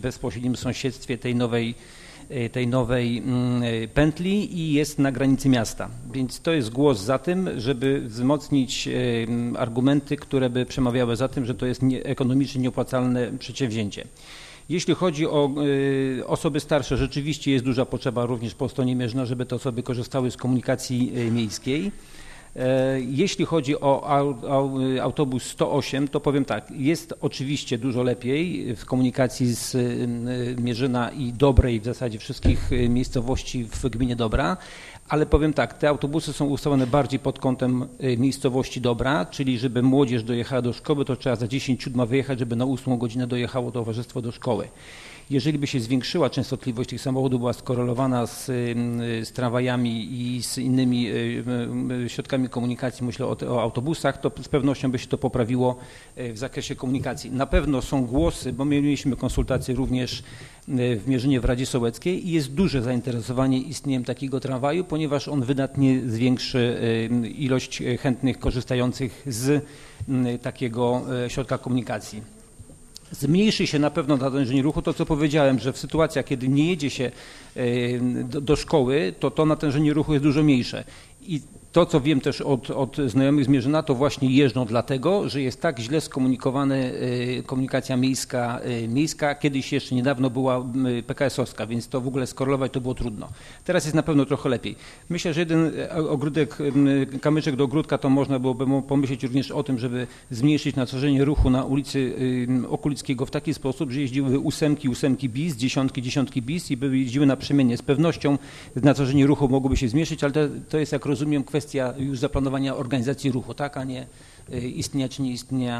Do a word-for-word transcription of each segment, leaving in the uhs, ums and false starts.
bezpośrednim sąsiedztwie tej nowej, tej nowej pętli i jest na granicy miasta. Więc to jest głos za tym, żeby wzmocnić argumenty, które by przemawiały za tym, że to jest ekonomicznie nieopłacalne przedsięwzięcie. Jeśli chodzi o y, osoby starsze, rzeczywiście jest duża potrzeba również po stronie Mierzyna, żeby te osoby korzystały z komunikacji y, miejskiej. E, jeśli chodzi o au, au, autobus sto osiem, to powiem tak, jest oczywiście dużo lepiej w komunikacji z y, Mierzyna i Dobrej, w zasadzie wszystkich y, miejscowości w gminie Dobra, ale powiem tak, te autobusy są ustawione bardziej pod kątem y, miejscowości Dobra, czyli żeby młodzież dojechała do szkoły, to trzeba za dziesięć siódma wyjechać, żeby na ósmą godzinę dojechało towarzystwo do szkoły. Jeżeli by się zwiększyła częstotliwość tych samochodów, była skorelowana z, z tramwajami i z innymi środkami komunikacji, myślę o, o autobusach, to z pewnością by się to poprawiło w zakresie komunikacji. Na pewno są głosy, bo my mieliśmy konsultacje również w Mierzynie w Radzie Sołeckiej i jest duże zainteresowanie istnieniem takiego tramwaju, ponieważ on wydatnie zwiększy ilość chętnych korzystających z takiego środka komunikacji. Zmniejszy się na pewno natężenie ruchu, to co powiedziałem, że w sytuacjach, kiedy nie jedzie się do, do szkoły, to to natężenie ruchu jest dużo mniejsze. I to, co wiem też od, od znajomych z Mierzyna, to właśnie jeżdżą dlatego, że jest tak źle skomunikowana komunikacja miejska, miejska. Kiedyś jeszcze niedawno była P K S-owska, więc to w ogóle skorelować to było trudno. Teraz jest na pewno trochę lepiej. Myślę, że jeden ogródek, kamyczek do ogródka, to można byłoby pomyśleć również o tym, żeby zmniejszyć natężenie ruchu na ulicy Okulickiego w taki sposób, że jeździły ósemki, ósemki bis, dziesiątki, dziesiątki bis i by jeździły naprzemiennie. Z pewnością natężenie ruchu mogłoby się zmniejszyć, ale to, to jest, jak rozumiem, kwestia już zaplanowania organizacji ruchu, tak, a nie istnienia czy nie istnienia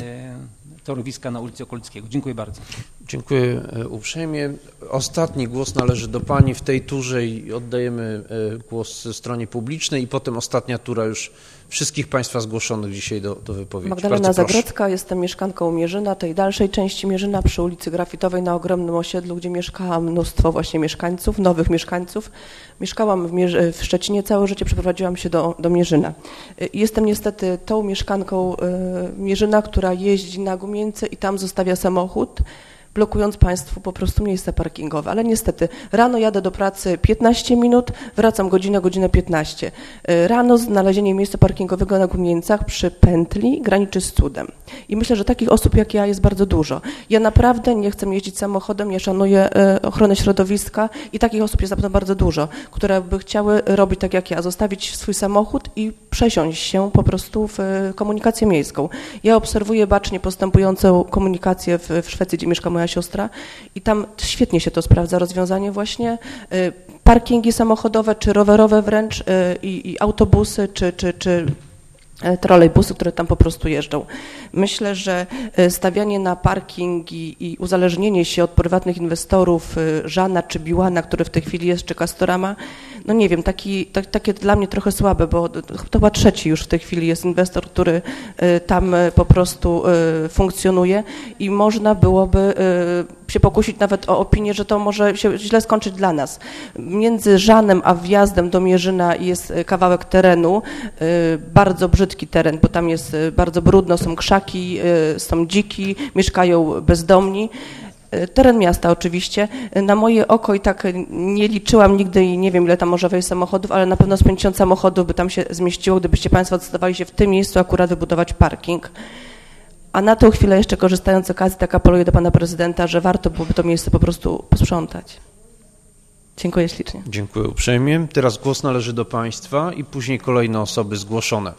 torowiska na ulicy Okulickiego. Dziękuję bardzo. Dziękuję uprzejmie. Ostatni głos należy do Pani w tej turze i oddajemy głos stronie publicznej i potem ostatnia tura już wszystkich Państwa zgłoszonych dzisiaj do, do wypowiedzi. Magdalena Zagrodzka, jestem mieszkanką Mierzyna, tej dalszej części Mierzyna przy ulicy Grafitowej na ogromnym osiedlu, gdzie mieszka mnóstwo właśnie mieszkańców, nowych mieszkańców. Mieszkałam w, Mierzy- w Szczecinie, całe życie przeprowadziłam się do, do Mierzyna. Jestem niestety tą mieszkanką Mierzyna, która jeździ na Gumieńce i tam zostawia samochód, blokując Państwu po prostu miejsca parkingowe. Ale niestety rano jadę do pracy piętnaście minut, wracam godzinę, godzinę piętnaście. Rano znalezienie miejsca parkingowego na Gumieńcach przy pętli graniczy z cudem. I myślę, że takich osób jak ja jest bardzo dużo. Ja naprawdę nie chcę jeździć samochodem, nie szanuję ochrony środowiska i takich osób jest naprawdę bardzo dużo, które by chciały robić tak jak ja, zostawić swój samochód i przesiąść się po prostu w komunikację miejską. Ja obserwuję bacznie postępującą komunikację w, w Szwecji, gdzie mieszka moja siostra i tam świetnie się to sprawdza, rozwiązanie właśnie parkingi samochodowe, czy rowerowe wręcz i, i autobusy, czy, czy, czy trolejbusy, które tam po prostu jeżdżą. Myślę, że stawianie na parkingi i uzależnienie się od prywatnych inwestorów Żana czy Biłana, który w tej chwili jest, czy Castorama, no nie wiem, taki, tak, takie dla mnie trochę słabe, bo to chyba trzeci już w tej chwili jest inwestor, który tam po prostu funkcjonuje i można byłoby się pokusić nawet o opinię, że to może się źle skończyć dla nas. Między Żanem a wjazdem do Mierzyna jest kawałek terenu, bardzo brzydki teren, bo tam jest bardzo brudno, są krzaki, są dziki, mieszkają bezdomni. Teren miasta oczywiście. Na moje oko i tak nie liczyłam nigdy i nie wiem, ile tam może wejść samochodów, ale na pewno z pięćdziesiąt samochodów by tam się zmieściło, gdybyście Państwo zdecydowali się w tym miejscu akurat wybudować parking. A na tę chwilę jeszcze korzystając z okazji, tak apeluję do Pana Prezydenta, że warto byłoby to miejsce po prostu posprzątać. Dziękuję ślicznie. Dziękuję uprzejmie. Teraz głos należy do Państwa i później kolejne osoby zgłoszone.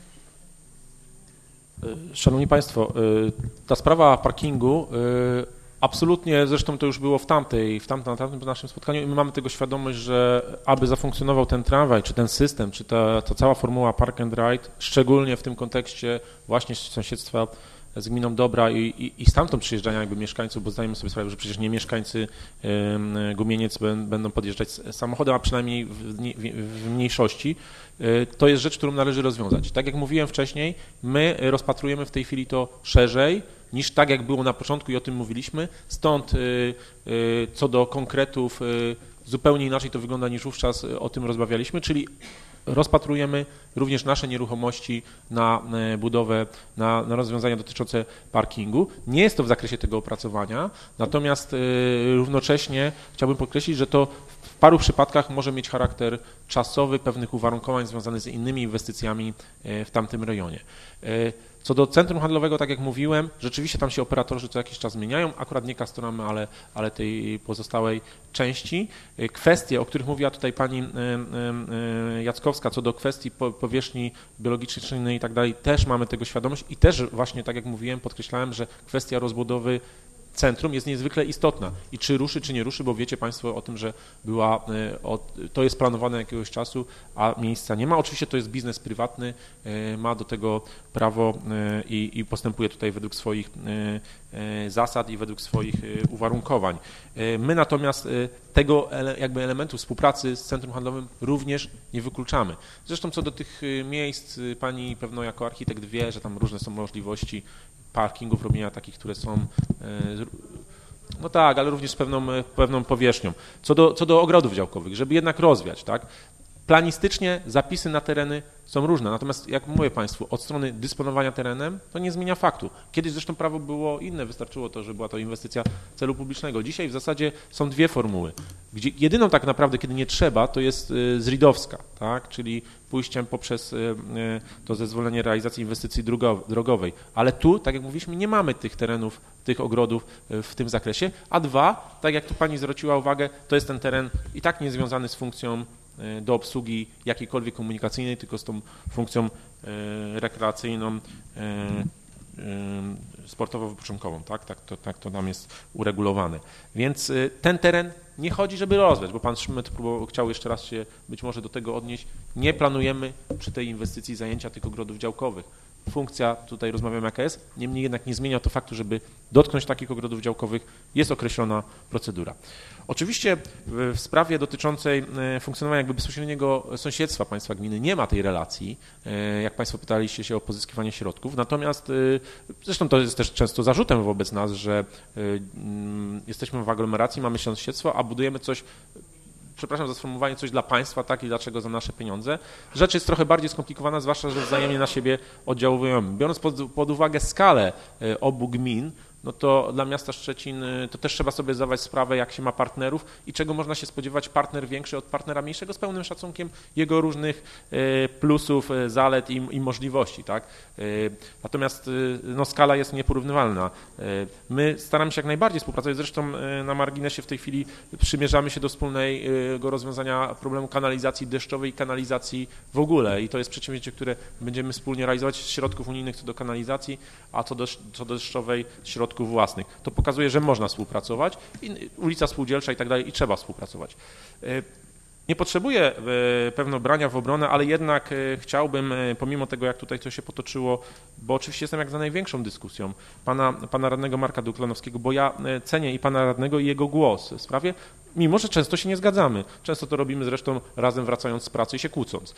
Szanowni Państwo, ta sprawa parkingu absolutnie, zresztą to już było w tamtej, w tamtym, tamtym naszym spotkaniu i my mamy tego świadomość, że aby zafunkcjonował ten tramwaj, czy ten system, czy ta, ta cała formuła park and ride, szczególnie w tym kontekście właśnie sąsiedztwa z gminą Dobra i, i, i stamtąd przyjeżdżania jakby mieszkańców, bo zdajemy sobie sprawę, że przecież nie mieszkańcy y, Gumieniec b, będą podjeżdżać samochodem, a przynajmniej w, w, w mniejszości, y, to jest rzecz, którą należy rozwiązać. Tak jak mówiłem wcześniej, my rozpatrujemy w tej chwili to szerzej, niż tak jak było na początku i o tym mówiliśmy, stąd y, y, co do konkretów y, zupełnie inaczej to wygląda niż wówczas o tym rozmawialiśmy, czyli rozpatrujemy również nasze nieruchomości na budowę, na, na rozwiązania dotyczące parkingu. Nie jest to w zakresie tego opracowania, natomiast równocześnie chciałbym podkreślić, że to w paru przypadkach może mieć charakter czasowy, pewnych uwarunkowań związanych z innymi inwestycjami w tamtym rejonie. Co do centrum handlowego, tak jak mówiłem, rzeczywiście tam się operatorzy co jakiś czas zmieniają, akurat nie Castoramy, ale, ale tej pozostałej części. Kwestie, o których mówiła tutaj pani Jackowska, co do kwestii powierzchni biologicznej i tak dalej, też mamy tego świadomość i też właśnie, tak jak mówiłem, podkreślałem, że kwestia rozbudowy centrum jest niezwykle istotna i czy ruszy, czy nie ruszy, bo wiecie Państwo o tym, że była, to jest planowane jakiegoś czasu, a miejsca nie ma. Oczywiście to jest biznes prywatny, ma do tego prawo i, i postępuje tutaj według swoich zasad i według swoich uwarunkowań. My natomiast tego jakby elementu współpracy z centrum handlowym również nie wykluczamy. Zresztą co do tych miejsc, pani pewno jako architekt wie, że tam różne są możliwości parkingów, robienia takich, które są, no tak, ale również z pewną, pewną powierzchnią. Co do, co do ogrodów działkowych, żeby jednak rozwiać, tak, planistycznie zapisy na tereny są różne, natomiast jak mówię Państwu, od strony dysponowania terenem to nie zmienia faktu. Kiedyś zresztą prawo było inne, wystarczyło to, że była to inwestycja celu publicznego. Dzisiaj w zasadzie są dwie formuły, gdzie jedyną tak naprawdę, kiedy nie trzeba, to jest zridowska, tak, czyli pójściem poprzez to zezwolenie realizacji inwestycji drogowej. Ale tu, tak jak mówiliśmy, nie mamy tych terenów, tych ogrodów w tym zakresie, a dwa, tak jak tu Pani zwróciła uwagę, to jest ten teren i tak niezwiązany z funkcją do obsługi jakiejkolwiek komunikacyjnej, tylko z tą funkcją rekreacyjną, sportowo-wypoczynkową, tak? Tak, to, tak to nam jest uregulowane. Więc ten teren nie chodzi, żeby rozwiać, bo Pan Szmyt próbował, chciał jeszcze raz się być może do tego odnieść. Nie planujemy przy tej inwestycji zajęcia tych ogrodów działkowych. Funkcja, tutaj rozmawiamy jaka jest, niemniej jednak nie zmienia to faktu, żeby dotknąć takich ogrodów działkowych, jest określona procedura. Oczywiście w sprawie dotyczącej funkcjonowania jakby bezpośredniego sąsiedztwa państwa gminy nie ma tej relacji, jak Państwo pytaliście się o pozyskiwanie środków, natomiast zresztą to jest też często zarzutem wobec nas, że jesteśmy w aglomeracji, mamy sąsiedztwo, a budujemy coś, przepraszam za sformułowanie, coś dla państwa, tak, i dlaczego za nasze pieniądze. Rzecz jest trochę bardziej skomplikowana, zwłaszcza, że wzajemnie na siebie oddziałujemy. Biorąc pod, pod uwagę skalę obu gmin, no to dla miasta Szczecin to też trzeba sobie zdawać sprawę, jak się ma partnerów i czego można się spodziewać partner większy od partnera mniejszego z pełnym szacunkiem jego różnych plusów, zalet i, i możliwości, tak. Natomiast no, skala jest nieporównywalna. My staramy się jak najbardziej współpracować, zresztą na marginesie w tej chwili przymierzamy się do wspólnego rozwiązania problemu kanalizacji deszczowej i kanalizacji w ogóle i to jest przedsięwzięcie, które będziemy wspólnie realizować z środków unijnych co do kanalizacji, a co do, co do deszczowej środków własnych. To pokazuje, że można współpracować, i ulica Spółdzielcza i tak dalej, i trzeba współpracować. Nie potrzebuję pewno brania w obronę, ale jednak chciałbym, pomimo tego, jak tutaj to się potoczyło, bo oczywiście jestem jak za największą dyskusją, pana, pana radnego Marka Duklanowskiego, bo ja cenię i pana radnego, i jego głos w sprawie, mimo że często się nie zgadzamy. Często to robimy zresztą razem wracając z pracy i się kłócąc.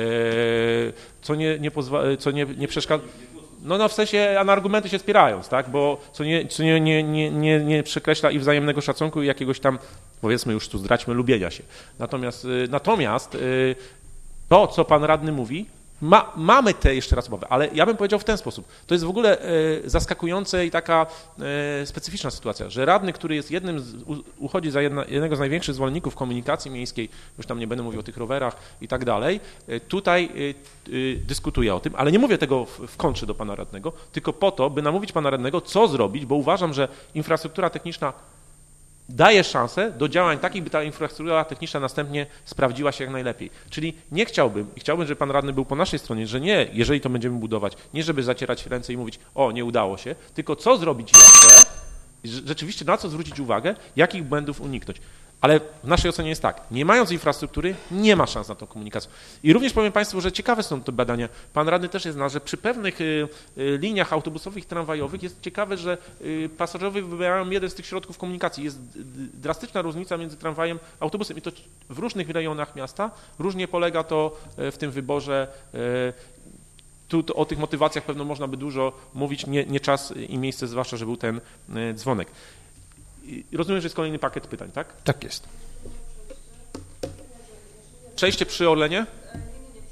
Co nie, nie, pozwa- co nie, nie przeszkadza... No, no w sensie, a na argumenty się spierając, tak, bo co nie, co nie, nie, nie, nie, nie przekreśla i wzajemnego szacunku i jakiegoś tam, powiedzmy już tu zdradźmy, lubienia się. Natomiast, natomiast to, co pan radny mówi, ma, mamy te jeszcze raz obawy, ale ja bym powiedział w ten sposób. To jest w ogóle zaskakujące i taka specyficzna sytuacja, że radny, który jest jednym, z, uchodzi za jedna, jednego z największych zwolenników komunikacji miejskiej, już tam nie będę mówił o tych rowerach i tak dalej, tutaj dyskutuje o tym, ale nie mówię tego w, w kontrze do pana radnego, tylko po to, by namówić pana radnego, co zrobić, bo uważam, że infrastruktura techniczna daje szansę do działań takich, by ta infrastruktura techniczna następnie sprawdziła się jak najlepiej. Czyli nie chciałbym, i chciałbym, żeby pan radny był po naszej stronie, że nie, jeżeli to będziemy budować, nie żeby zacierać ręce i mówić, o, nie udało się, tylko co zrobić jeszcze, rzeczywiście na co zwrócić uwagę, jakich błędów uniknąć. Ale w naszej ocenie jest tak, nie mając infrastruktury, nie ma szans na tą komunikację. I również powiem Państwu, że ciekawe są te badania. Pan radny też jest zna, że przy pewnych y, y, liniach autobusowych i tramwajowych jest ciekawe, że y, pasażerowie wybierają jeden z tych środków komunikacji. Jest drastyczna różnica między tramwajem a autobusem i to w różnych rejonach miasta. Różnie polega to y, w tym wyborze. Y, Tu to, o tych motywacjach pewno można by dużo mówić, nie, nie czas i miejsce, zwłaszcza, że był ten y, dzwonek. Rozumiem, że jest kolejny pakiet pytań, tak? Tak jest. Przejście przy Orlenie?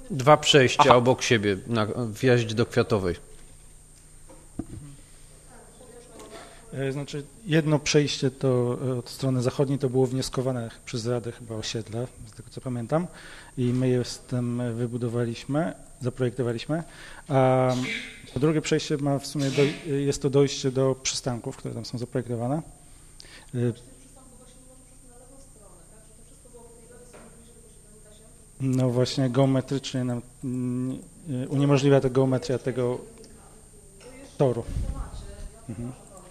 Dwa przejścia Aha. obok siebie na wjeździe do Kwiatowej. Znaczy jedno przejście to od strony zachodniej to było wnioskowane przez Radę chyba osiedla, z tego co pamiętam, i my je z tym wybudowaliśmy, zaprojektowaliśmy, a drugie przejście ma w sumie, do, jest to dojście do przystanków, które tam są zaprojektowane. No właśnie geometrycznie nam uniemożliwia to geometria tego toru. Mhm.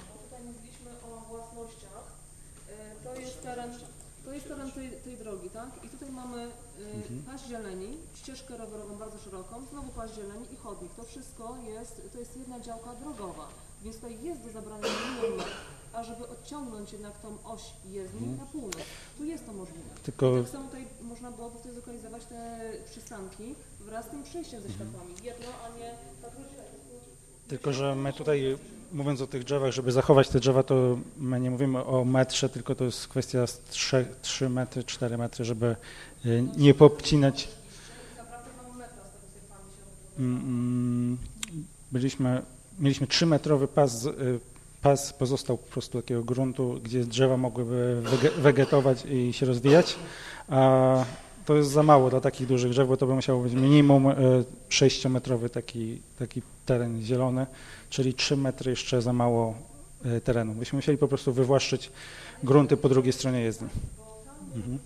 To jest teren, to jest teren tej, tej drogi, tak? I tutaj mamy y, mhm. pas zieleni, ścieżkę rowerową bardzo szeroką, znowu pas zieleni i chodnik. To wszystko jest, to jest jedna działka drogowa, więc tutaj jest do zabrania milion metr, a żeby odciągnąć jednak tą oś jezdni mhm. na północ. Tu jest to możliwe. Tylko... Tak samo tutaj można było tutaj zlokalizować te przystanki wraz z tym przejściem ze światłami. Jedno, a nie ta druga. Tylko że my tutaj, mówiąc o tych drzewach, żeby zachować te drzewa, to my nie mówimy o metrze, tylko to jest kwestia trzy metry, cztery metry, żeby nie popcinać. Byliśmy, mieliśmy trzymetrowy pas, pas pozostał po prostu takiego gruntu, gdzie drzewa mogłyby wegetować i się rozwijać, a to jest za mało dla takich dużych drzew, bo to by musiało być minimum sześciometrowy taki, taki teren zielony, czyli trzy metry jeszcze za mało terenu. Byśmy musieli po prostu wywłaszczyć grunty po drugiej stronie jezdni. Mhm.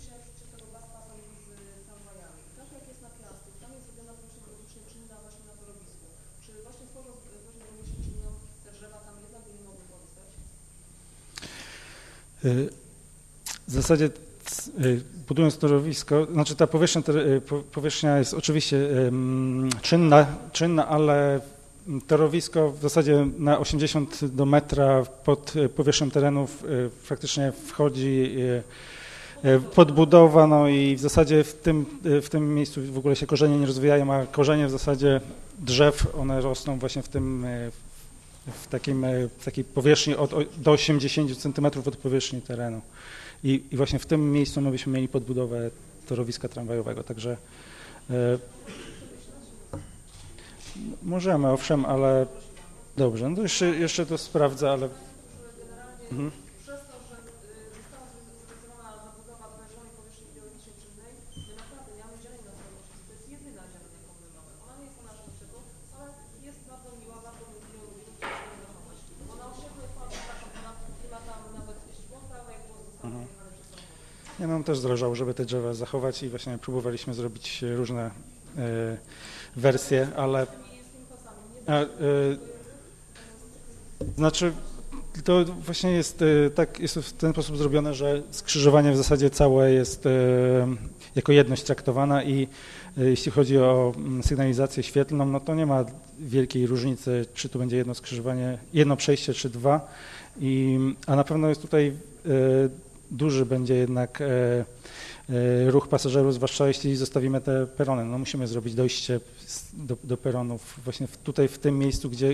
W zasadzie budując torowisko, znaczy ta powierzchnia, powierzchnia jest oczywiście czynna, czynna, ale torowisko w zasadzie na osiemdziesiąt do metra pod powierzchnią terenów faktycznie wchodzi podbudowa, no i w zasadzie w tym, w tym miejscu w ogóle się korzenie nie rozwijają, a korzenie w zasadzie drzew, one rosną właśnie w tym, w, takim, w takiej powierzchni od, do osiemdziesięciu centymetrów od powierzchni terenu. I, I właśnie w tym miejscu my byśmy mieli podbudowę torowiska tramwajowego, także e, możemy, owszem, ale dobrze, no to jeszcze, jeszcze to sprawdzę, ale... Mhm. Ja nam też zależało, żeby te drzewa zachować i właśnie próbowaliśmy zrobić różne e, wersje, ale a, e, znaczy to właśnie jest e, tak, jest w ten sposób zrobione, że skrzyżowanie w zasadzie całe jest e, jako jedność traktowana i e, jeśli chodzi o sygnalizację świetlną, no to nie ma wielkiej różnicy, czy tu będzie jedno skrzyżowanie, jedno przejście, czy dwa, i, a na pewno jest tutaj e, duży będzie jednak e, e, ruch pasażerów, zwłaszcza jeśli zostawimy te perony. No musimy zrobić dojście do, do peronów właśnie w, tutaj w tym miejscu, gdzie...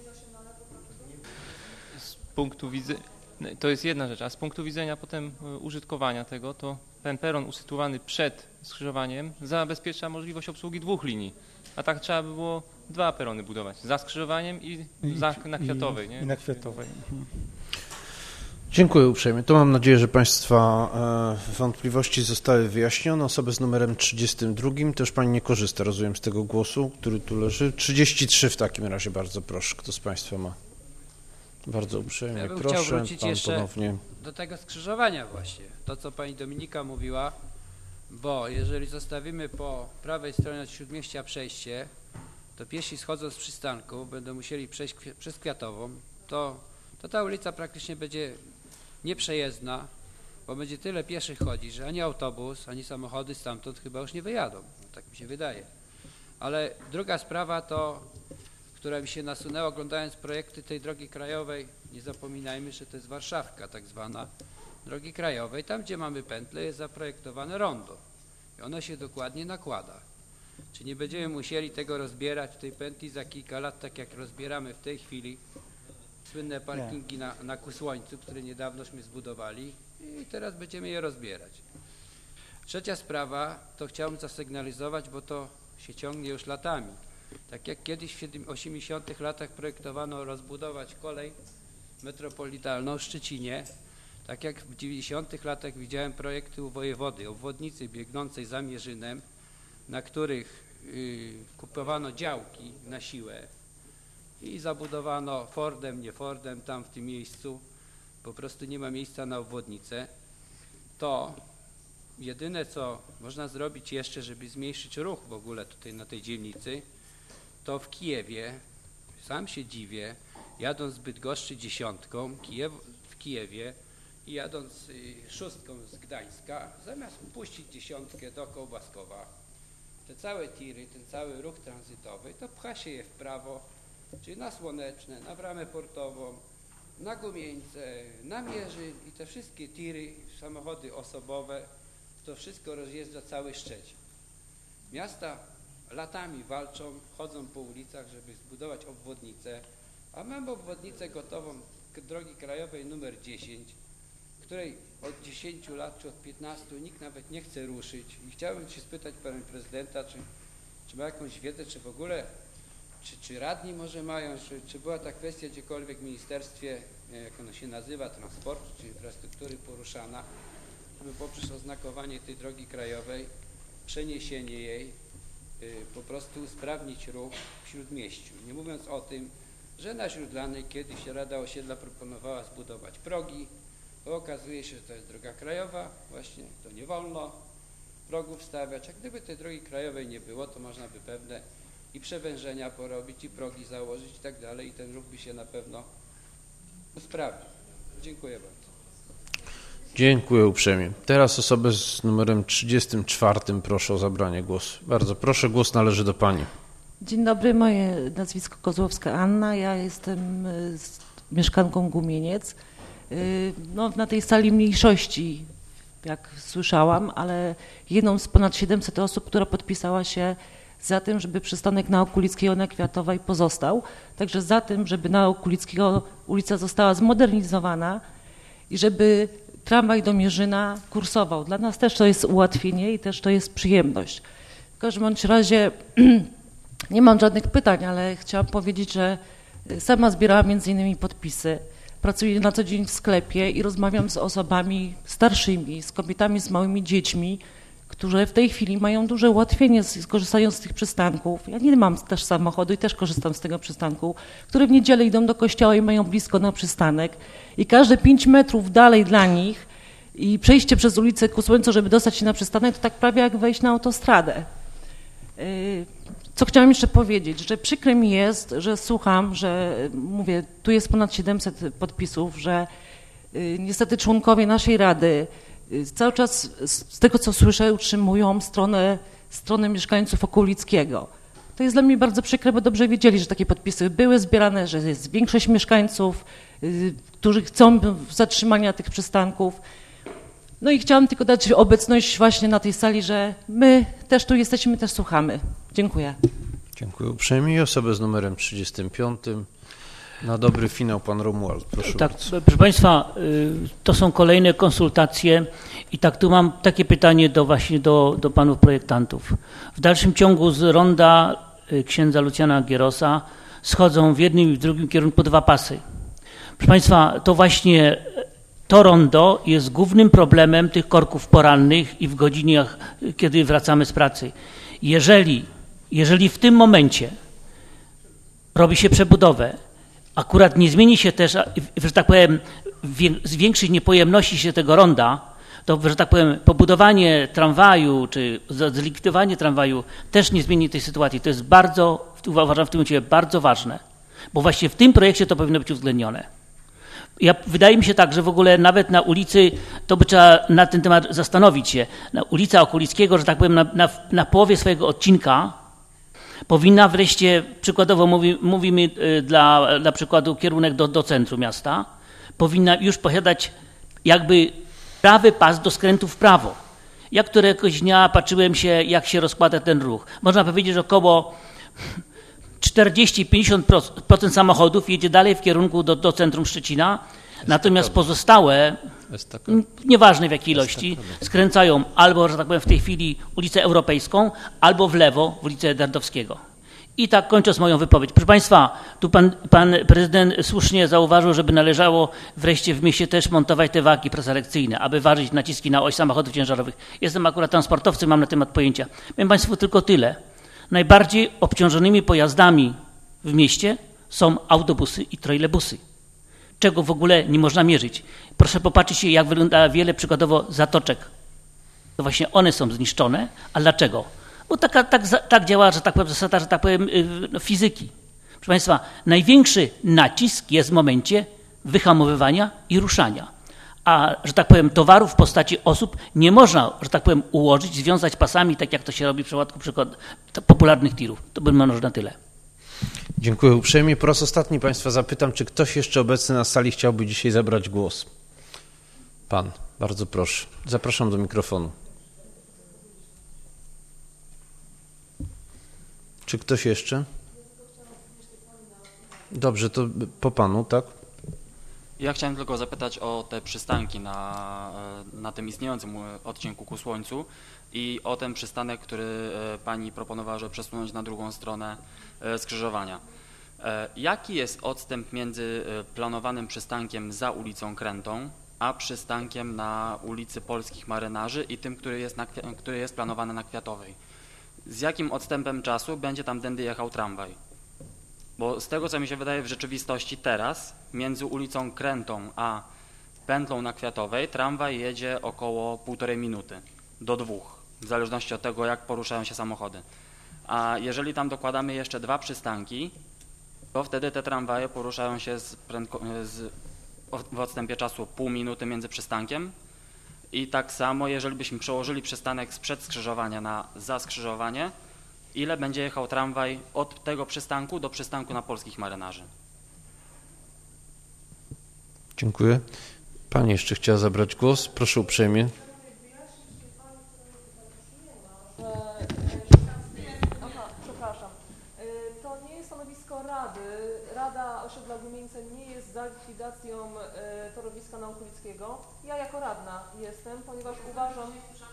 Z punktu widzenia, to jest jedna rzecz, a z punktu widzenia potem użytkowania tego, to ten peron usytuowany przed skrzyżowaniem zabezpiecza możliwość obsługi dwóch linii, a tak trzeba by było dwa perony budować, za skrzyżowaniem i, I za, na Kwiatowej. I, nie? i na Kwiatowej. Mhm. Dziękuję uprzejmie. To mam nadzieję, że Państwa wątpliwości zostały wyjaśnione. Osoba z numerem trzydziestym drugim, też Pani nie korzysta, rozumiem, z tego głosu, który tu leży. trzydzieści trzy w takim razie, bardzo proszę. Kto z Państwa ma? Bardzo uprzejmie, ja bym proszę. Chciał wrócić Pan jeszcze ponownie. do tego skrzyżowania właśnie, to co Pani Dominika mówiła, bo jeżeli zostawimy po prawej stronie od Śródmieścia przejście, to piesi schodząc z przystanku będą musieli przejść kwi- przez Kwiatową, to, to ta ulica praktycznie będzie nieprzejezdna, bo będzie tyle pieszych chodzić, że ani autobus, ani samochody stamtąd chyba już nie wyjadą, no, tak mi się wydaje. Ale druga sprawa to, która mi się nasunęła oglądając projekty tej drogi krajowej, nie zapominajmy, że to jest Warszawka tak zwana, drogi krajowej, tam gdzie mamy pętlę jest zaprojektowane rondo i ono się dokładnie nakłada. Czy nie będziemy musieli tego rozbierać w tej pętli za kilka lat, tak jak rozbieramy w tej chwili słynne parkingi na, na Kusłońcu, które niedawnośmy zbudowali i teraz będziemy je rozbierać. Trzecia sprawa, to chciałbym zasygnalizować, bo to się ciągnie już latami. Tak jak kiedyś w osiemdziesiątych latach projektowano rozbudować kolej metropolitalną w Szczecinie, tak jak w dziewięćdziesiątych latach widziałem projekty u wojewody, obwodnicy biegnącej za Mierzynem, na których y, kupowano działki na siłę i zabudowano Fordem, nie Fordem, tam w tym miejscu po prostu nie ma miejsca na obwodnicę, to jedyne co można zrobić jeszcze, żeby zmniejszyć ruch w ogóle tutaj na tej dzielnicy, to w Kijewie, sam się dziwię, jadąc z Bydgoszczy dziesiątką, Kijew, w Kijewie i jadąc y, szóstką z Gdańska, zamiast puścić dziesiątkę do Kołbaskowa, te całe tiry, ten cały ruch tranzytowy, to pcha się je w prawo, czyli na Słoneczne, na Bramę Portową, na Gumieńce, na Mierzyn i te wszystkie tiry, samochody osobowe, to wszystko rozjeżdża cały Szczecin. Miasta latami walczą, chodzą po ulicach, żeby zbudować obwodnicę, a mamy obwodnicę gotową drogi krajowej numer dziesięć, której od dziesięciu lat czy od piętnastu nikt nawet nie chce ruszyć. I chciałbym się spytać pana prezydenta, czy, czy ma jakąś wiedzę, czy w ogóle, czy, czy radni może mają, czy, czy była ta kwestia gdziekolwiek w ministerstwie, jak ono się nazywa, transportu czy infrastruktury poruszana, żeby poprzez oznakowanie tej drogi krajowej, przeniesienie jej, y, po prostu usprawnić ruch w Śródmieściu. Nie mówiąc o tym, że na Śródlanej kiedyś Rada Osiedla proponowała zbudować progi, bo okazuje się, że to jest droga krajowa, właśnie to nie wolno progów stawiać, a gdyby tej drogi krajowej nie było, to można by pewne i przewężenia porobić, i progi założyć i tak dalej, i ten ruch by się na pewno usprawnił. Dziękuję bardzo. Dziękuję uprzejmie. Teraz osobę z numerem trzydziestym czwartym proszę o zabranie głosu. Bardzo proszę, głos należy do pani. Dzień dobry, moje nazwisko Kozłowska Anna, ja jestem z, mieszkanką Gumieniec. No, na tej sali mniejszości, jak słyszałam, ale jedną z ponad siedemset osób, która podpisała się za tym, żeby przystanek na Okulickiego na Kwiatowej pozostał, także za tym, żeby na Okulickiego ulica została zmodernizowana i żeby tramwaj do Mierzyna kursował. Dla nas też to jest ułatwienie i też to jest przyjemność. W każdym bądź razie nie mam żadnych pytań, ale chciałam powiedzieć, że sama zbierałam między innymi podpisy. Pracuję na co dzień w sklepie i rozmawiam z osobami starszymi, z kobietami z małymi dziećmi, które w tej chwili mają duże ułatwienie, korzystając z tych przystanków. Ja nie mam też samochodu i też korzystam z tego przystanku, które w niedzielę idą do kościoła i mają blisko na przystanek. I każde pięć metrów dalej dla nich i przejście przez ulicę ku Słońcu, żeby dostać się na przystanek, to tak prawie jak wejść na autostradę. Co chciałam jeszcze powiedzieć, że przykre mi jest, że słucham, że mówię, tu jest ponad siedemset podpisów, że y, niestety członkowie naszej Rady y, cały czas z, z tego, co słyszę, utrzymują stronę, stronę mieszkańców Okulickiego. To jest dla mnie bardzo przykre, bo dobrze wiedzieli, że takie podpisy były zbierane, że jest większość mieszkańców, y, którzy chcą zatrzymania tych przystanków. No i chciałam tylko dać obecność właśnie na tej sali, że my też tu jesteśmy, też słuchamy. Dziękuję. Dziękuję uprzejmie. I osobę z numerem trzydziestym piątym. Na dobry finał pan Romuald. Proszę tak, bardzo. Proszę państwa, to są kolejne konsultacje i tak tu mam takie pytanie do właśnie do, do panów projektantów. W dalszym ciągu z ronda księdza Lucjana Gierosa schodzą w jednym i w drugim kierunku dwa pasy. Proszę państwa, to właśnie to rondo jest głównym problemem tych korków porannych i w godzinach, kiedy wracamy z pracy. Jeżeli, jeżeli w tym momencie robi się przebudowę, akurat nie zmieni się też, że tak powiem, zwiększyć niepojemności się tego ronda, to, że tak powiem, pobudowanie tramwaju czy zlikwidowanie tramwaju też nie zmieni tej sytuacji. To jest bardzo, uważam w tym momencie bardzo ważne, bo właśnie w tym projekcie to powinno być uwzględnione. Ja, wydaje mi się tak, że w ogóle nawet na ulicy, to by trzeba na ten temat zastanowić się, na ulica Okulickiego, że tak powiem, na, na, na połowie swojego odcinka powinna wreszcie, przykładowo mówi, mówimy dla, dla przykładu kierunek do, do centrum miasta, powinna już posiadać jakby prawy pas do skrętu w prawo. Ja któregoś dnia patrzyłem się, jak się rozkłada ten ruch. Można powiedzieć, że około czterdzieści do pięćdziesięciu procent samochodów jedzie dalej w kierunku do, do centrum Szczecina, natomiast pozostałe Estakady. Nieważne w jakiej ilości, skręcają albo, że tak powiem, w tej chwili ulicę Europejską, albo w lewo, w ulicę Dardowskiego. I tak kończąc moją wypowiedź. Proszę Państwa, tu pan, pan prezydent słusznie zauważył, żeby należało wreszcie w mieście też montować te wagi preselekcyjne, aby ważyć naciski na oś samochodów ciężarowych. Jestem akurat transportowcem, mam na temat pojęcia. Powiem Państwu tylko tyle. Najbardziej obciążonymi pojazdami w mieście są autobusy i trolejbusy, czego w ogóle nie można mierzyć. Proszę popatrzeć się, jak wygląda wiele przykładowo zatoczek. To właśnie one są zniszczone. A dlaczego? Bo taka, tak, tak działa, że tak powiem, zasada, że tak powiem, fizyki. Proszę Państwa, największy nacisk jest w momencie wyhamowywania i ruszania. A, że tak powiem, towarów w postaci osób nie można, że tak powiem, ułożyć, związać pasami, tak jak to się robi w przypadku przykład popularnych tirów. To bym może na tyle. Dziękuję uprzejmie. Po raz ostatni Państwa zapytam, czy ktoś jeszcze obecny na sali chciałby dzisiaj zabrać głos? Pan, bardzo proszę. Zapraszam do mikrofonu. Czy ktoś jeszcze? Dobrze, to po Panu, tak? Ja chciałem tylko zapytać o te przystanki na, na tym istniejącym odcinku ku Słońcu i o ten przystanek, który Pani proponowała, żeby przesunąć na drugą stronę skrzyżowania. Jaki jest odstęp między planowanym przystankiem za ulicą Krętą, a przystankiem na ulicy Polskich Marynarzy i tym, który jest, na, który jest planowany na Kwiatowej? Z jakim odstępem czasu będzie tam tędy jechał tramwaj? Bo z tego, co mi się wydaje w rzeczywistości teraz, między ulicą Krętą a pętlą na Kwiatowej tramwaj jedzie około półtorej minuty do dwóch, w zależności od tego, jak poruszają się samochody. A jeżeli tam dokładamy jeszcze dwa przystanki, to wtedy te tramwaje poruszają się z prędko- z, w odstępie czasu pół minuty między przystankiem. I tak samo, jeżeli byśmy przełożyli przystanek sprzed skrzyżowania na za skrzyżowanie, ile będzie jechał tramwaj od tego przystanku do przystanku na Polskich Marynarzy? Dziękuję. Pani jeszcze chciała zabrać głos. Proszę uprzejmie. Aha, przepraszam. To nie jest stanowisko Rady. Rada Osiedla Gumienice nie jest za likwidacją torowiska Naukolickiego. Ja jako radna jestem, ponieważ uważam...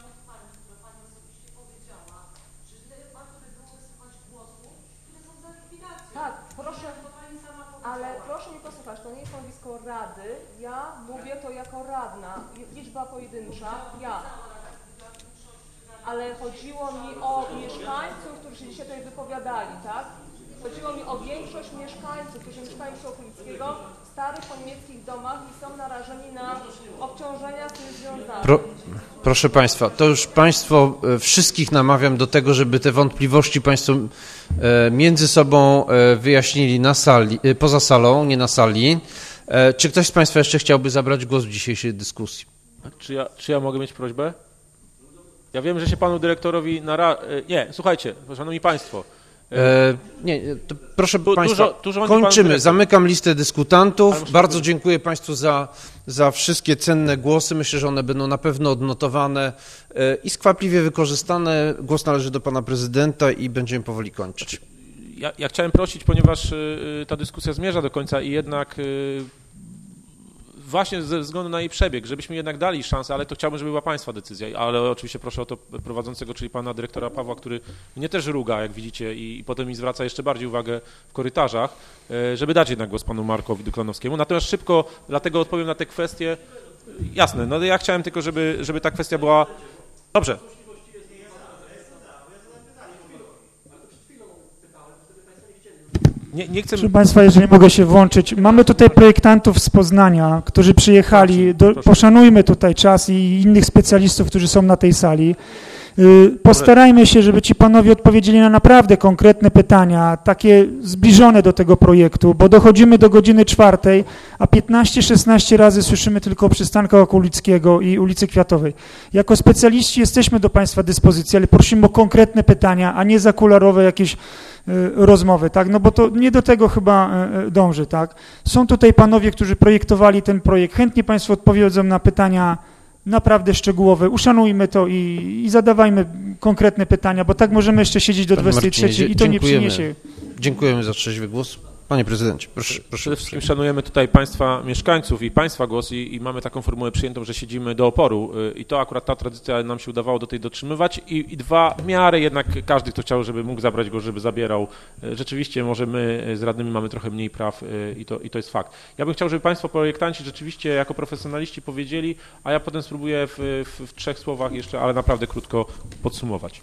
Tak, proszę, ale proszę mi posłuchać, to nie jest stanowisko Rady, ja mówię to jako radna, liczba pojedyncza, ja. Ale chodziło mi o mieszkańców, którzy się dzisiaj tutaj wypowiadali, tak? Chodziło mi o większość mieszkańców, którzy mieszkają przy Okulickiego w starych po-niemieckich domach i są narażeni na obciążenia z tym związane. Pro, proszę Państwa, to już Państwo wszystkich namawiam do tego, żeby te wątpliwości Państwo między sobą wyjaśnili na sali, poza salą, nie na sali. Czy ktoś z Państwa jeszcze chciałby zabrać głos w dzisiejszej dyskusji? Czy ja, czy ja mogę mieć prośbę? Ja wiem, że się Panu Dyrektorowi nara... Nie, słuchajcie, szanowni Państwo. E, nie, to proszę du, Państwa, dużo, dużo kończymy, pan zamykam listę dyskutantów. Bardzo dziękuję Państwu za, za wszystkie cenne głosy. Myślę, że one będą na pewno odnotowane e, i skwapliwie wykorzystane. Głos należy do Pana Prezydenta i będziemy powoli kończyć. Ja, ja chciałem prosić, ponieważ y, ta dyskusja zmierza do końca i jednak y, właśnie ze względu na jej przebieg, żebyśmy jednak dali szansę, ale to chciałbym, żeby była Państwa decyzja, ale oczywiście proszę o to prowadzącego, czyli Pana Dyrektora Pawła, który mnie też ruga, jak widzicie, i, i potem mi zwraca jeszcze bardziej uwagę w korytarzach, żeby dać jednak głos Panu Markowi Duklanowskiemu. Natomiast szybko, dlatego odpowiem na te kwestie. Jasne, no ja chciałem tylko, żeby, żeby ta kwestia była... Dobrze. Nie, nie chcę... Proszę Państwa, jeżeli mogę się włączyć, mamy tutaj projektantów z Poznania, którzy przyjechali, do, poszanujmy tutaj czas i innych specjalistów, którzy są na tej sali. Postarajmy się, żeby ci panowie odpowiedzieli na naprawdę konkretne pytania, takie zbliżone do tego projektu, bo dochodzimy do godziny czwartej, a piętnaście szesnaście razy słyszymy tylko o przystankach Okulickiego i ulicy Kwiatowej. Jako specjaliści jesteśmy do Państwa dyspozycji, ale prosimy o konkretne pytania, a nie za kularowe jakieś rozmowy, tak, no bo to nie do tego chyba dąży, tak. Są tutaj panowie, którzy projektowali ten projekt, chętnie Państwo odpowiedzą na pytania naprawdę szczegółowe, uszanujmy to i, i zadawajmy konkretne pytania, bo tak możemy jeszcze siedzieć do dwudziestej trzeciej i to nie przyniesie. Dziękujemy za trzeźwy głos. Panie prezydencie, proszę. proszę Przede wszystkim szanujemy tutaj państwa mieszkańców i państwa głos i, i mamy taką formułę przyjętą, że siedzimy do oporu i to akurat ta tradycja nam się udawało do tej dotrzymywać i, i dwa, w miarę jednak każdy, kto chciał, żeby mógł zabrać go, żeby zabierał. Rzeczywiście może my z radnymi mamy trochę mniej praw i to, i to jest fakt. Ja bym chciał, żeby państwo projektanci rzeczywiście jako profesjonaliści powiedzieli, a ja potem spróbuję w, w, w trzech słowach jeszcze, ale naprawdę krótko podsumować.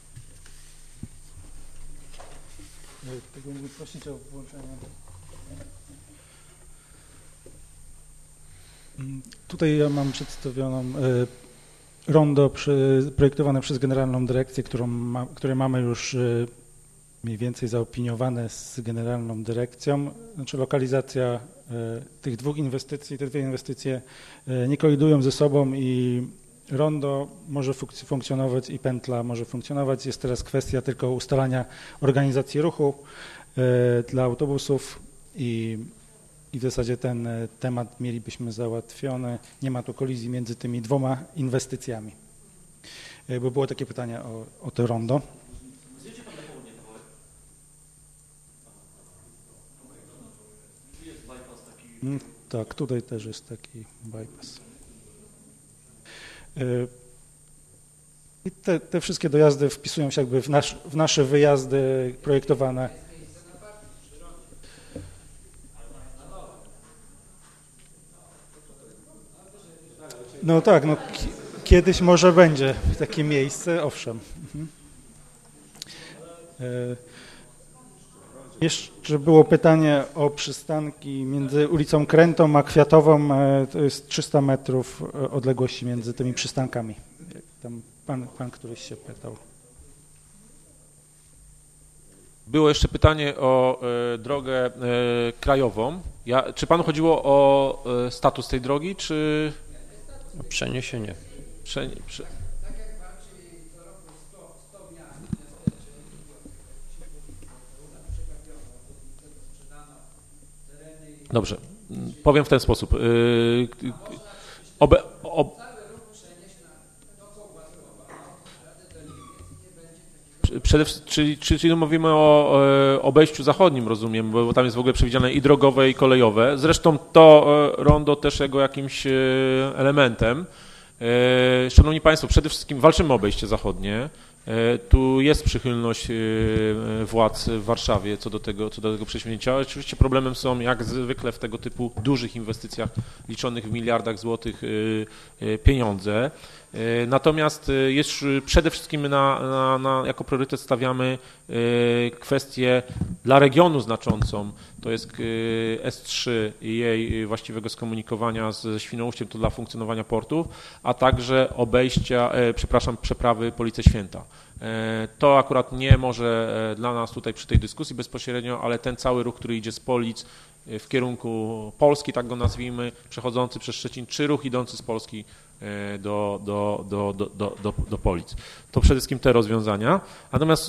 Tego mógł prosić o włączenie. Tutaj ja mam przedstawioną rondo przy, projektowane przez Generalną Dyrekcję, którą ma, które mamy już mniej więcej zaopiniowane z Generalną Dyrekcją. Znaczy lokalizacja tych dwóch inwestycji, te dwie inwestycje nie kolidują ze sobą i rondo może funk- funkcjonować i pętla może funkcjonować. Jest teraz kwestia tylko ustalania organizacji ruchu e, dla autobusów i, i w zasadzie ten temat mielibyśmy załatwiony. Nie ma tu kolizji między tymi dwoma inwestycjami. E, bo było takie pytanie o, o to rondo. Mm, tak, tutaj też jest taki bypass. I te, te wszystkie dojazdy wpisują się jakby w, nasz, w nasze wyjazdy projektowane. No tak, no kiedyś może będzie takie miejsce, owszem. Mhm. Jeszcze było pytanie o przystanki między ulicą Krętą a Kwiatową, to jest trzysta metrów odległości między tymi przystankami. Tam pan, pan któryś się pytał. Było jeszcze pytanie o e, drogę e, krajową. Ja, czy panu chodziło o e, status tej drogi, czy... Przeniesienie. Prze, prze... Dobrze, powiem w ten sposób. Obe, ob... Przede wszystkim, czyli, czyli mówimy o obejściu zachodnim, rozumiem, bo tam jest w ogóle przewidziane i drogowe, i kolejowe. Zresztą to rondo też jego jakimś elementem. Szanowni Państwo, przede wszystkim walczymy o obejście zachodnie. Tu jest przychylność władz w Warszawie co do tego, co do tego przedsięwzięcia. Oczywiście problemem są jak zwykle w tego typu dużych inwestycjach liczonych w miliardach złotych pieniądze. Natomiast jest przede wszystkim na, na, na, jako priorytet stawiamy kwestię dla regionu znaczącą, to jest S trzy i jej właściwego skomunikowania ze Świnoujściem, to dla funkcjonowania portów, a także obejścia, przepraszam, przeprawy Police Święta. To akurat nie może dla nas tutaj przy tej dyskusji bezpośrednio, ale ten cały ruch, który idzie z Polic w kierunku Polski, tak go nazwijmy, przechodzący przez Szczecin, czy ruch idący z Polski do, do, do, do, do, do, do Polic. To przede wszystkim te rozwiązania. Natomiast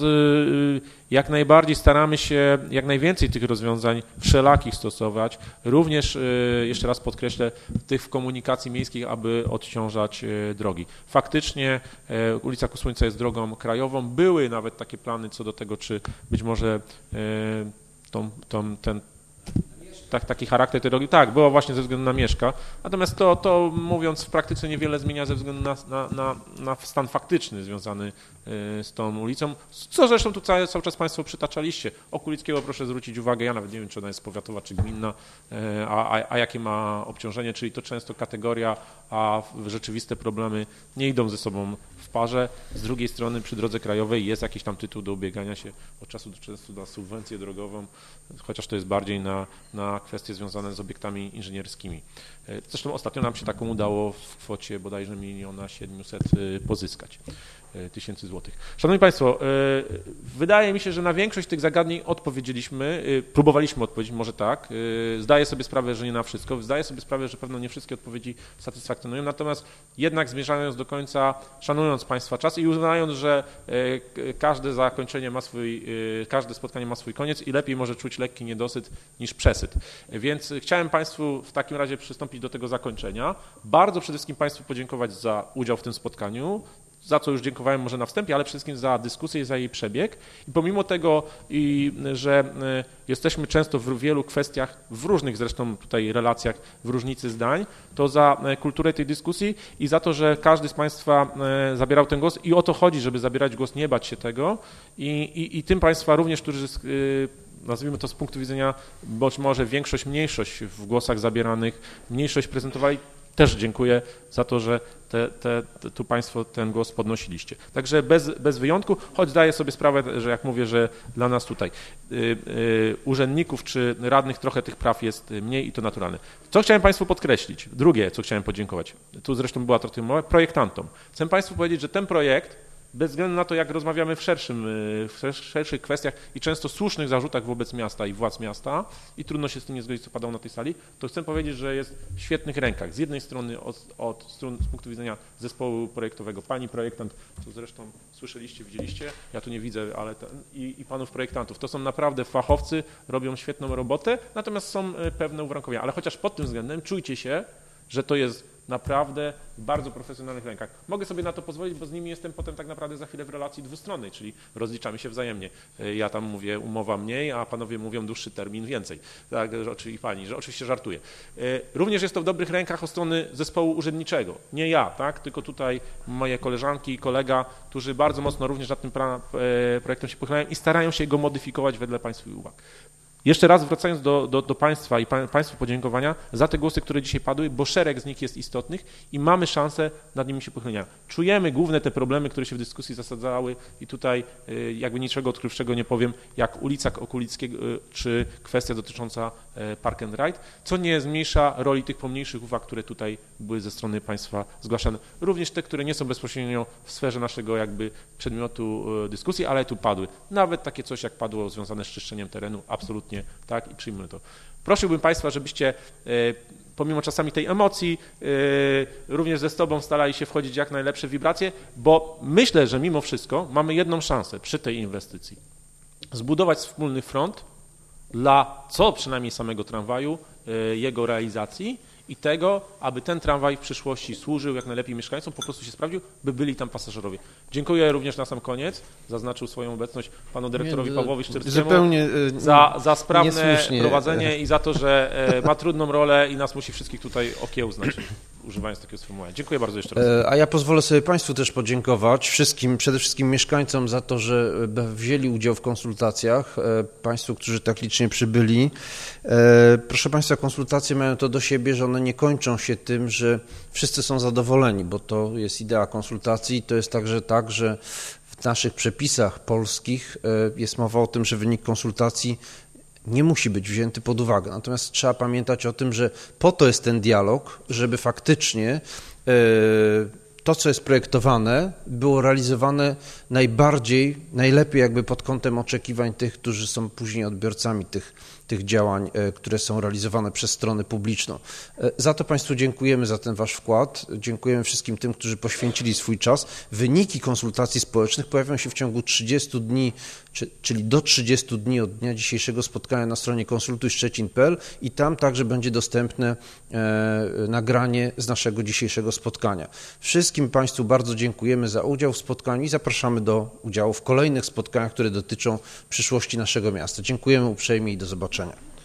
jak najbardziej staramy się jak najwięcej tych rozwiązań wszelakich stosować, również, jeszcze raz podkreślę, tych w komunikacji miejskiej, aby odciążać drogi. Faktycznie ulica Kusłońca jest drogą krajową. Były nawet takie plany co do tego, czy być może tą, tą, ten Tak, taki charakter tej drogi, tak, było właśnie ze względu na Mieszka, natomiast to, to mówiąc w praktyce niewiele zmienia ze względu na, na, na, na stan faktyczny związany z tą ulicą, co zresztą tu cały, cały czas Państwo przytaczaliście. O Kulickiego proszę zwrócić uwagę, ja nawet nie wiem, czy ona jest powiatowa, czy gminna, a, a, a jakie ma obciążenie, czyli to często kategoria, a rzeczywiste problemy nie idą ze sobą w parze. Z drugiej strony przy drodze krajowej jest jakiś tam tytuł do ubiegania się od czasu do czasu na subwencję drogową, chociaż to jest bardziej na, na kwestie związane z obiektami inżynierskimi. Zresztą ostatnio nam się taką udało w kwocie bodajże miliona siedmiuset pozyskać tysięcy złotych. Szanowni Państwo, wydaje mi się, że na większość tych zagadnień odpowiedzieliśmy, próbowaliśmy odpowiedzieć, może tak. Zdaję sobie sprawę, że nie na wszystko, zdaję sobie sprawę, że pewno nie wszystkie odpowiedzi satysfakcjonują, natomiast jednak zmierzając do końca, szanując Państwa czas i uznając, że każde zakończenie ma swój, każde spotkanie ma swój koniec i lepiej może czuć lekki niedosyt niż przesyt. Więc chciałem Państwu w takim razie przystąpić do tego zakończenia. Bardzo przede wszystkim Państwu podziękować za udział w tym spotkaniu. za co już dziękowałem może na wstępie, ale przede wszystkim za dyskusję i za jej przebieg. I pomimo tego, i, że jesteśmy często w wielu kwestiach, w różnych zresztą tutaj relacjach, w różnicy zdań, to za kulturę tej dyskusji i za to, że każdy z Państwa zabierał ten głos i o to chodzi, żeby zabierać głos, nie bać się tego i, i, i tym Państwa również, którzy nazwijmy to z punktu widzenia, być może większość, mniejszość w głosach zabieranych, mniejszość prezentowali, też dziękuję za to, że te, te, te, tu Państwo ten głos podnosiliście. Także bez, bez wyjątku, choć zdaję sobie sprawę, że jak mówię, że dla nas tutaj y, y, urzędników czy radnych trochę tych praw jest mniej i to naturalne. Co chciałem Państwu podkreślić? Drugie, co chciałem podziękować, tu zresztą była to o tym mowa, projektantom. Chcę Państwu powiedzieć, że ten projekt, bez względu na to, jak rozmawiamy w, szerszym, w szerszych kwestiach i często słusznych zarzutach wobec miasta i władz miasta i trudno się z tym nie zgodzić, co padało na tej sali, to chcę powiedzieć, że jest w świetnych rękach. Z jednej strony od, od strony, z punktu widzenia zespołu projektowego, pani projektant, tu zresztą słyszeliście, widzieliście, ja tu nie widzę, ale to, i, i panów projektantów. To są naprawdę fachowcy, robią świetną robotę, natomiast są pewne uwarunkowania, ale chociaż pod tym względem czujcie się, że to jest naprawdę w bardzo profesjonalnych rękach. Mogę sobie na to pozwolić, bo z nimi jestem potem tak naprawdę za chwilę w relacji dwustronnej, czyli rozliczamy się wzajemnie. Ja tam mówię umowa mniej, a panowie mówią dłuższy termin więcej. Tak, i pani, że oczywiście żartuję. Również jest to w dobrych rękach od strony zespołu urzędniczego. Nie ja, tak, tylko tutaj moje koleżanki i kolega, którzy bardzo mocno również nad tym projektem się pochylają i starają się go modyfikować wedle państwa uwag. Jeszcze raz wracając do, do, do Państwa i pa, Państwu podziękowania za te głosy, które dzisiaj padły, bo szereg z nich jest istotnych i mamy szansę nad nimi się pochylenia. Czujemy główne te problemy, które się w dyskusji zasadzały i tutaj y, jakby niczego odkrywczego nie powiem, jak ulica Okulickiego y, czy kwestia dotycząca y, Park and Ride, co nie zmniejsza roli tych pomniejszych uwag, które tutaj były ze strony Państwa zgłaszane. Również te, które nie są bezpośrednio w sferze naszego jakby przedmiotu y, dyskusji, ale tu padły. Nawet takie coś, jak padło związane z czyszczeniem terenu, absolutnie tak i przyjmujemy to. Prosiłbym Państwa, żebyście pomimo czasami tej emocji również ze Tobą starali się wchodzić w jak najlepsze wibracje, bo myślę, że mimo wszystko mamy jedną szansę przy tej inwestycji. Zbudować wspólny front dla co przynajmniej samego tramwaju, jego realizacji i tego, aby ten tramwaj w przyszłości służył jak najlepiej mieszkańcom, po prostu się sprawdził, by byli tam pasażerowie. Dziękuję również na sam koniec, zaznaczył swoją obecność panu dyrektorowi nie, Pawłowi Szczerskiemu zupełnie, za, za sprawne niesłusznie. prowadzenie i za to, że ma trudną rolę i nas musi wszystkich tutaj okiełznać, używając takiego sformułowania. Dziękuję bardzo jeszcze raz. A ja pozwolę sobie Państwu też podziękować, wszystkim, przede wszystkim mieszkańcom za to, że wzięli udział w konsultacjach, Państwu, którzy tak licznie przybyli. Proszę Państwa, konsultacje mają to do siebie, że one nie kończą się tym, że wszyscy są zadowoleni, bo to jest idea konsultacji. To jest także tak, że w naszych przepisach polskich jest mowa o tym, że wynik konsultacji nie musi być wzięty pod uwagę. Natomiast trzeba pamiętać o tym, że po to jest ten dialog, żeby faktycznie to, co jest projektowane, było realizowane najbardziej, najlepiej jakby pod kątem oczekiwań tych, którzy są później odbiorcami tych, tych działań, które są realizowane przez stronę publiczną. Za to Państwu dziękujemy za ten Wasz wkład. Dziękujemy wszystkim tym, którzy poświęcili swój czas. Wyniki konsultacji społecznych pojawią się w ciągu trzydziestu dni, czyli do trzydziestu dni od dnia dzisiejszego spotkania na stronie konsultuj szczecin kropka p l i tam także będzie dostępne nagranie z naszego dzisiejszego spotkania. Wszystkim Państwu bardzo dziękujemy za udział w spotkaniu i zapraszamy do udziału w kolejnych spotkaniach, które dotyczą przyszłości naszego miasta. Dziękujemy uprzejmie i do zobaczenia.